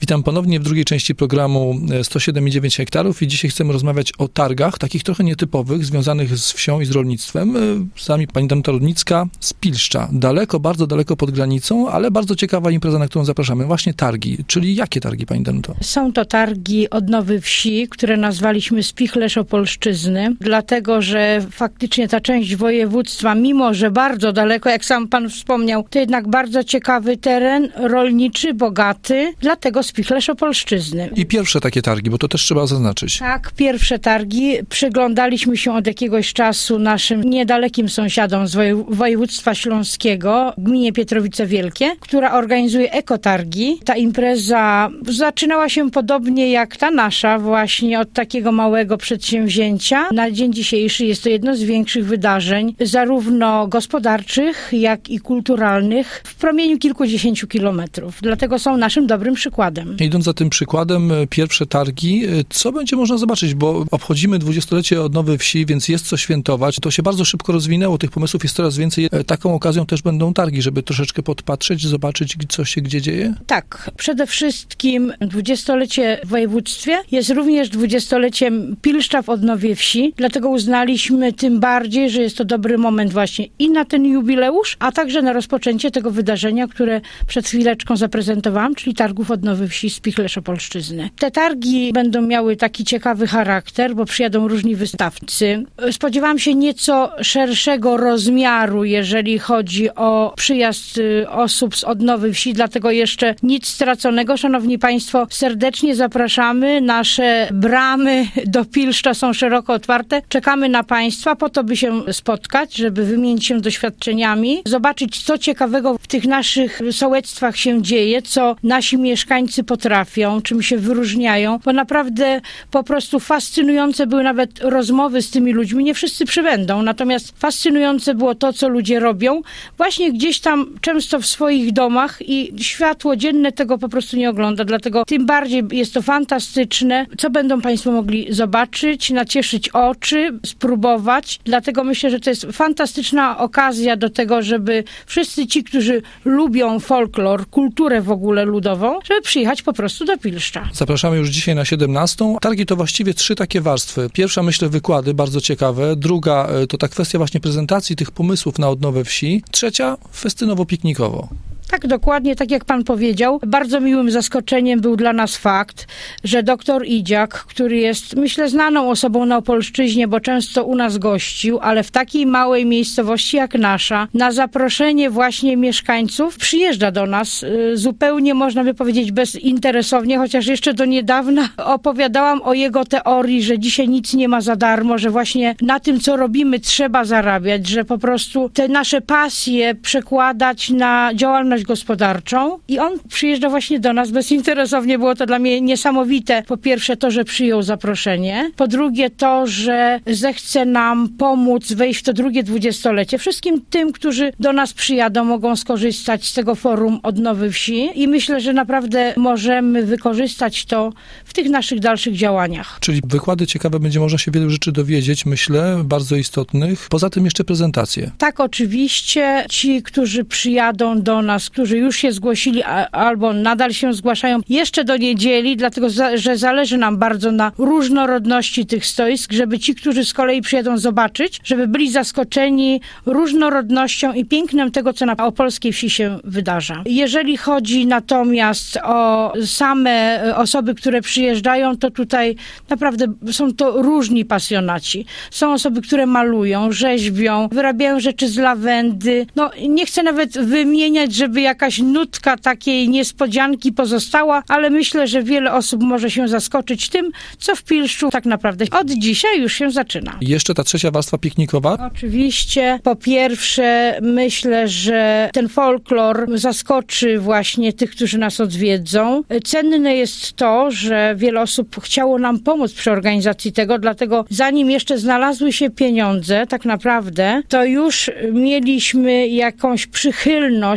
Witam ponownie w drugiej części programu 107,9 hektarów i dzisiaj chcemy rozmawiać o targach, takich trochę nietypowych, związanych z wsią i z rolnictwem. Z nami pani Danuta Rudnicka z Pilszcza. Daleko, bardzo daleko pod granicą, ale bardzo ciekawa impreza, na którą zapraszamy. Właśnie targi. Czyli jakie targi, pani Danuto? Są to targi odnowy wsi, które nazwaliśmy Spichlerz Opolszczyzny, dlatego że faktycznie ta część województwa, mimo że bardzo daleko, jak sam pan wspomniał, to jednak bardzo ciekawy teren, rolniczy, bogaty, dlatego Spichlerz Opolszczyzny. I pierwsze takie targi, bo to też trzeba zaznaczyć. Tak, pierwsze targi. Przyglądaliśmy się od jakiegoś czasu naszym niedalekim sąsiadom z województwa śląskiego, gminie Pietrowice Wielkie, która organizuje ekotargi. Ta impreza zaczynała się podobnie jak ta nasza, właśnie od takiego małego przedsięwzięcia. Na dzień dzisiejszy jest to jedno z większych wydarzeń, zarówno gospodarczych, jak i kulturalnych, w promieniu kilkudziesięciu kilometrów. Dlatego są naszym dobrym przykładem. Idąc za tym przykładem, pierwsze targi, co będzie można zobaczyć, bo obchodzimy 20-lecie odnowy wsi, więc jest co świętować. To się bardzo szybko rozwinęło, tych pomysłów jest coraz więcej. Taką okazją też będą targi, żeby troszeczkę podpatrzeć, zobaczyć, co się gdzie dzieje? Tak, przede wszystkim 20-lecie w województwie jest również 20-leciem Pilszcza w odnowie wsi, dlatego uznaliśmy tym bardziej, że jest to dobry moment właśnie i na ten jubileusz, a także na rozpoczęcie tego wydarzenia, które przed chwileczką zaprezentowałam, czyli targów odnowy wsi Spichlerz Opolszczyzny. Te targi będą miały taki ciekawy charakter, bo przyjadą różni wystawcy. Spodziewałam się nieco szerszego rozmiaru, jeżeli chodzi o przyjazd osób z odnowy wsi, dlatego jeszcze nic straconego. Szanowni Państwo, serdecznie zapraszamy. Nasze bramy do Pilszcza są szeroko otwarte. Czekamy na Państwa po to, by się spotkać, żeby wymienić się doświadczeniami, zobaczyć, co ciekawego w tych naszych sołectwach się dzieje, co nasi mieszkańcy potrafią, czym się wyróżniają, bo naprawdę po prostu fascynujące były nawet rozmowy z tymi ludźmi. Nie wszyscy przybędą, natomiast fascynujące było to, co ludzie robią, właśnie gdzieś tam często w swoich domach i światło dzienne tego po prostu nie ogląda, dlatego tym bardziej jest to fantastyczne, co będą Państwo mogli zobaczyć, nacieszyć oczy, spróbować, dlatego myślę, że to jest fantastyczna okazja do tego, żeby wszyscy ci, którzy lubią folklor, kulturę w ogóle ludową, żeby przyjechać po prostu do Pilszcza. Zapraszamy już dzisiaj na 17. Targi to właściwie 3 takie warstwy. Pierwsza, myślę, wykłady, bardzo ciekawe. Druga, to ta kwestia właśnie prezentacji tych pomysłów na odnowę wsi. Trzecia, festynowo-piknikowo. Tak, dokładnie, tak jak pan powiedział. Bardzo miłym zaskoczeniem był dla nas fakt, że doktor Idziak, który jest, myślę, znaną osobą na Opolszczyźnie, bo często u nas gościł, ale w takiej małej miejscowości jak nasza, na zaproszenie właśnie mieszkańców, przyjeżdża do nas zupełnie, można by powiedzieć, bezinteresownie, chociaż jeszcze do niedawna opowiadałam o jego teorii, że dzisiaj nic nie ma za darmo, że właśnie na tym, co robimy, trzeba zarabiać, że po prostu te nasze pasje przekładać na działalność gospodarczą i on przyjeżdża właśnie do nas bezinteresownie. Było to dla mnie niesamowite. Po pierwsze to, że przyjął zaproszenie. Po drugie to, że zechce nam pomóc wejść w to drugie 20-lecie. Wszystkim tym, którzy do nas przyjadą, mogą skorzystać z tego forum odnowy wsi i myślę, że naprawdę możemy wykorzystać to w tych naszych dalszych działaniach. Czyli wykłady ciekawe, będzie można się wielu rzeczy dowiedzieć, myślę, bardzo istotnych. Poza tym jeszcze prezentacje. Tak, oczywiście. Ci, którzy przyjadą do nas, którzy już się zgłosili albo nadal się zgłaszają jeszcze do niedzieli, dlatego że zależy nam bardzo na różnorodności tych stoisk, żeby ci, którzy z kolei przyjadą zobaczyć, żeby byli zaskoczeni różnorodnością i pięknem tego, co na opolskiej wsi się wydarza. Jeżeli chodzi natomiast o same osoby, które przyjeżdżają, to tutaj naprawdę są to różni pasjonaci. Są osoby, które malują, rzeźbią, wyrabiają rzeczy z lawendy. No, nie chcę nawet wymieniać, żeby jakaś nutka takiej niespodzianki pozostała, ale myślę, że wiele osób może się zaskoczyć tym, co w Pilszczu tak naprawdę od dzisiaj już się zaczyna. Jeszcze ta trzecia warstwa piknikowa? Oczywiście. Po pierwsze, myślę, że ten folklor zaskoczy właśnie tych, którzy nas odwiedzą. Cenne jest to, że wiele osób chciało nam pomóc przy organizacji tego, dlatego zanim jeszcze znalazły się pieniądze, tak naprawdę, to już mieliśmy jakąś przychylność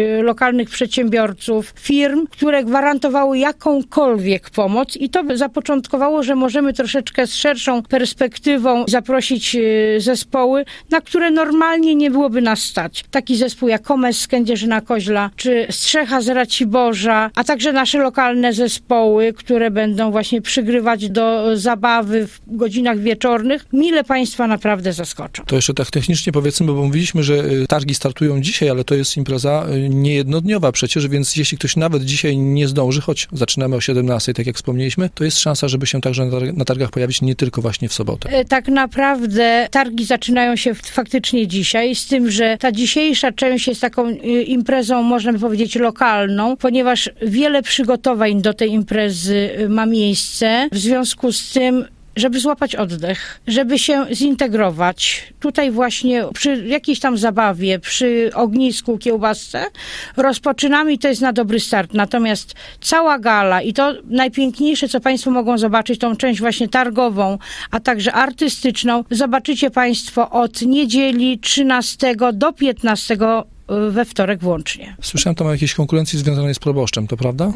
lokalnych przedsiębiorców, firm, które gwarantowały jakąkolwiek pomoc i to zapoczątkowało, że możemy troszeczkę z szerszą perspektywą zaprosić zespoły, na które normalnie nie byłoby nas stać. Taki zespół jak Komes z Kędzierzyna-Koźla, czy Strzecha z Raciborza, a także nasze lokalne zespoły, które będą właśnie przygrywać do zabawy w godzinach wieczornych. Mile Państwa naprawdę zaskoczą. To jeszcze tak technicznie powiedzmy, bo mówiliśmy, że targi startują dzisiaj, ale to jest impreza niejednodniowa przecież, więc jeśli ktoś nawet dzisiaj nie zdąży, choć zaczynamy o 17, tak jak wspomnieliśmy, to jest szansa, żeby się także na targach pojawić, nie tylko właśnie w sobotę. Tak naprawdę targi zaczynają się faktycznie dzisiaj, z tym, że ta dzisiejsza część jest taką imprezą, można by powiedzieć, lokalną, ponieważ wiele przygotowań do tej imprezy ma miejsce. W związku z tym, żeby złapać oddech, żeby się zintegrować. Tutaj właśnie przy jakiejś tam zabawie, przy ognisku, kiełbasce rozpoczynamy i to jest na dobry start. Natomiast cała gala i to najpiękniejsze, co Państwo mogą zobaczyć, tą część właśnie targową, a także artystyczną, zobaczycie Państwo od niedzieli 13 do 15 we wtorek włącznie. Słyszałem tam o jakiejś konkurencji związanej z proboszczem, to prawda?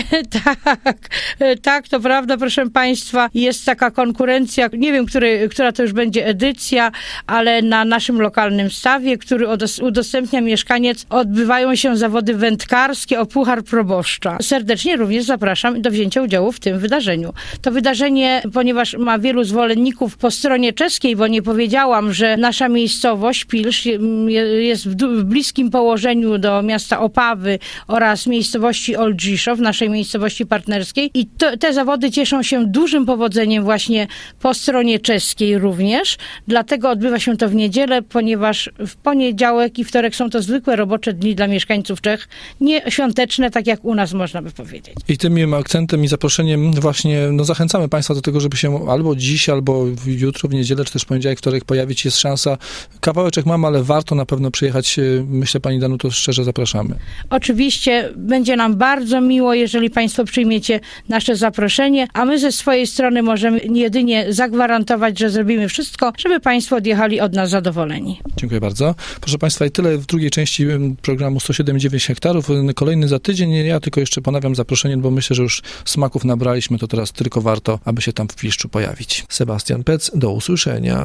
Tak, to prawda, proszę Państwa. Jest taka konkurencja, nie wiem, która to już będzie edycja, ale na naszym lokalnym stawie, który udostępnia mieszkaniec, odbywają się zawody wędkarskie o puchar proboszcza. Serdecznie również zapraszam do wzięcia udziału w tym wydarzeniu. To wydarzenie, ponieważ ma wielu zwolenników po stronie czeskiej, bo nie powiedziałam, że nasza miejscowość Pilsz jest w bliskim położeniu do miasta Opawy oraz miejscowości Oldziszow, naszej miejscowości partnerskiej. I te zawody cieszą się dużym powodzeniem właśnie po stronie czeskiej również. Dlatego odbywa się to w niedzielę, ponieważ w poniedziałek i wtorek są to zwykłe robocze dni dla mieszkańców Czech, nie świąteczne, tak jak u nas można by powiedzieć. I tym miłym akcentem i zaproszeniem właśnie zachęcamy Państwa do tego, żeby się albo dziś, albo jutro, w niedzielę, czy też poniedziałek, wtorek pojawić. Jest szansa. Kawałeczek mam, ale warto na pewno przyjechać. Myślę, Pani Danuto, szczerze zapraszamy. Oczywiście będzie nam bardzo miło, jeżeli Państwo przyjmiecie nasze zaproszenie, a my ze swojej strony możemy jedynie zagwarantować, że zrobimy wszystko, żeby Państwo odjechali od nas zadowoleni. Dziękuję bardzo. Proszę Państwa, i tyle w drugiej części programu 107,9 hektarów. Kolejny za tydzień. Ja tylko jeszcze ponawiam zaproszenie, bo myślę, że już smaków nabraliśmy, to teraz tylko warto, aby się tam w Pilszczu pojawić. Sebastian Pec, do usłyszenia.